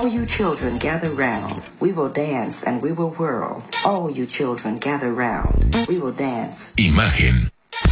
All you children gather round, we will dance and we will whirl. All you children gather round, we will dance. Imagen.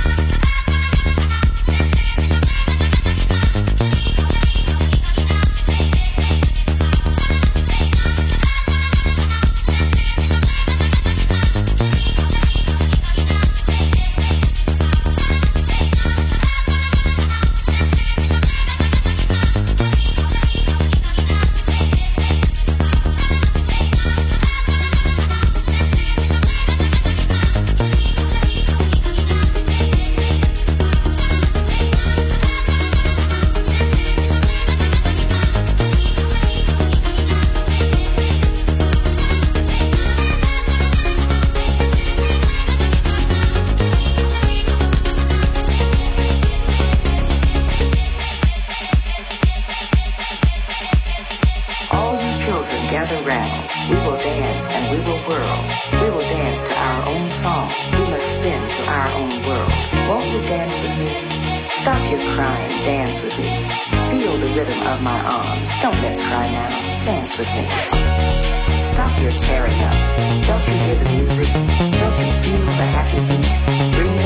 With me. Stop your tearing up. Don't you hear the music? Don't you feel the happy beat? Bring